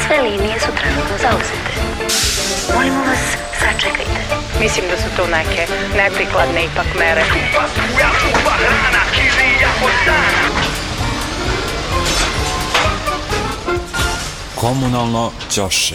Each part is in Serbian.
Sve linije su trenutno zauzete. Molimo vas, sačekajte. Mislim da su to neke neprikladne ipak mere. Komunalno ćoše.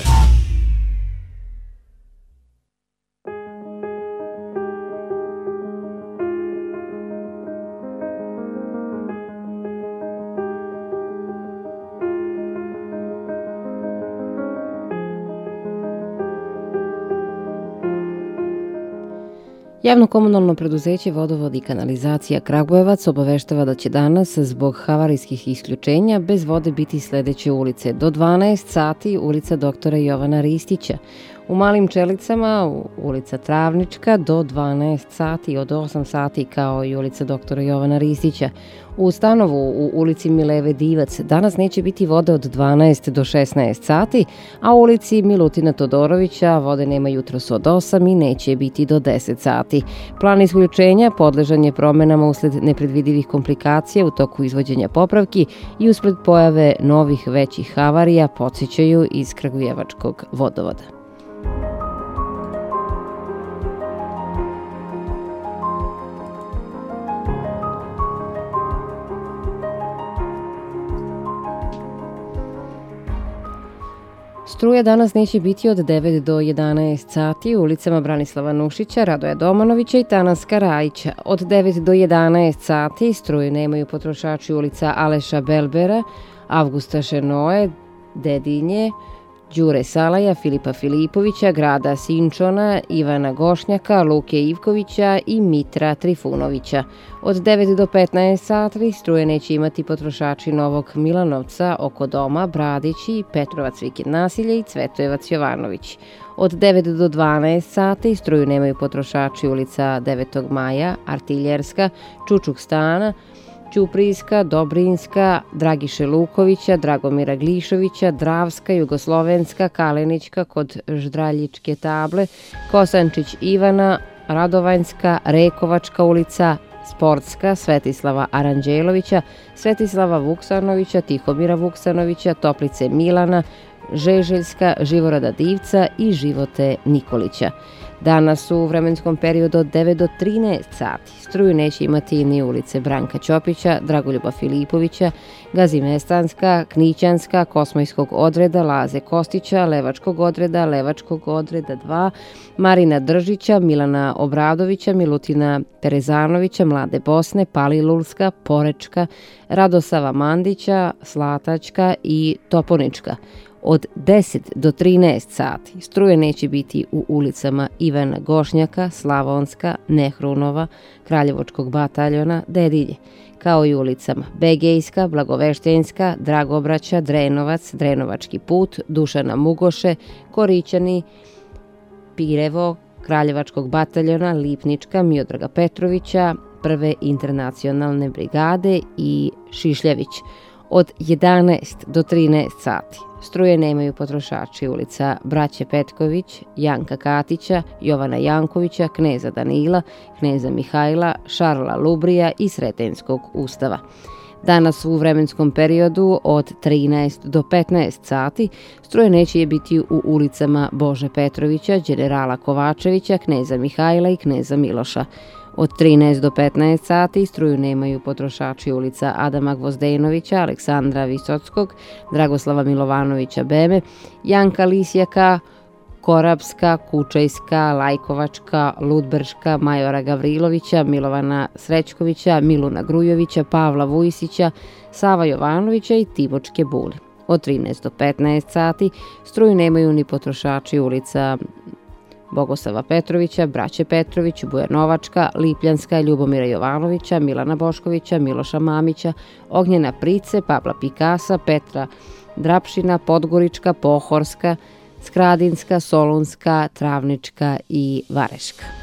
Javno komunalno preduzeće Vodovod i kanalizacija Kragujevac obaveštava da će danas zbog havarijskih isključenja bez vode biti sledeće ulice. Do 12 sati ulica doktora Jovana Ristića. U Malim Čelicama ulica Travnička do 12 sati, od 8 sati kao i ulica doktora Jovana Ristića. U Stanovu u ulici Mileve Divac danas neće biti vode od 12 do 16 sati, a u ulici Milutina Todorovića vode nema jutros od 8 i neće biti do 10 sati. Plan isključenja podležan je promenama usled nepredvidivih komplikacija u toku izvođenja popravki i usled pojave novih većih havarija, podsjećaju iz Kragujevačkog vodovoda. Struja danas neće biti od 9 do 11 sati u ulicama Branislava Nušića, Radoja Domanovića i Tanaska Rajića. Od 9 do 11 sati struje nemaju potrošači ulica Aleša Belbera, Avgusta Šenoe, Dedinje, Đure Salaja, Filipa Filipovića, Grada Sinčona, Ivana Gošnjaka, Luke Ivkovića i Mitra Trifunovića. Od 9 do 15 sati struje neće imati potrošači Novog Milanovca, Oko doma, Bradići, Petrovac Vikend nasilje i Cvetojevac Jovanović. Od 9 do 12 sati struju nemaju potrošači ulica 9. maja, Artiljerska, Čučuk stana, Ćuprijska, Dobrinska, Dragiše Lukovića, Dragomira Glišovića, Dravska, Jugoslovenska, Kalenićka kod Ždraljičke table, Kosančić Ivana, Radovanjska, Rekovačka ulica, Sportska, Svetislava Aranđelovića, Svetislava Vuksanovića, Tihomira Vuksanovića, Toplice Milana, Žeželjska, Živorada Divca i Živote Nikolića. Danas u vremenskom periodu od 9 do 13 sati struju neće imati ni ulice Branka Ćopića, Dragoljuba Filipovića, Gazimestanska, Knićanska, Kosmajskog odreda, Laze Kostića, Levačkog odreda 2, Marina Držića, Milana Obradovića, Milutina Terezanovića, Mlade Bosne, Palilulska, Porečka, Radosava Mandića, Slatačka i Toponička. Od 10 do 13 sati struje neće biti u ulicama Ivana Gošnjaka, Slavonska, Nehrunova, Kraljevočkog bataljona, Dedilje, kao i ulicama Begejska, Blagoveštenjska, Dragobraća, Drenovac, Drenovački put, Dušana Mugoše, Korićani, Pirevo, Kraljevačkog bataljona, Lipnička, Miodraga Petrovića, Prve internacionalne brigade i Šišljević. Od 11 do 13 sati struje nemaju potrošači ulica Braće Petković, Janka Katića, Jovana Jankovića, Kneza Danila, Kneza Mihajla, Šarla Lubrija i Sretenskog ustava. Danas u vremenskom periodu od 13 do 15 sati struje neće biti u ulicama Bože Petrovića, Đenerala Kovačevića, Kneza Mihajla i Kneza Miloša. Od 13 do 15 sati struju nemaju potrošači ulica Adama Gvozdenovića, Aleksandra Visockog, Dragoslava Milovanovića Beme, Janka Lisjaka, Korapska, Kučajska, Lajkovačka, Ludberška, Majora Gavrilovića, Milovana Srećkovića, Miluna Grujovića, Pavla Vujsića, Sava Jovanovića i Tibočke Buli. Od 13 do 15 sati struju nemaju ni potrošači ulica Bogosava Petrovića, Braće Petrović, Bujanovačka, Lipljanska, Ljubomira Jovanovića, Milana Boškovića, Miloša Mamića, Ognjena Price, Pavla Pikasa, Petra Drapšina, Podgorička, Pohorska, Skradinska, Solunska, Travnička i Vareška.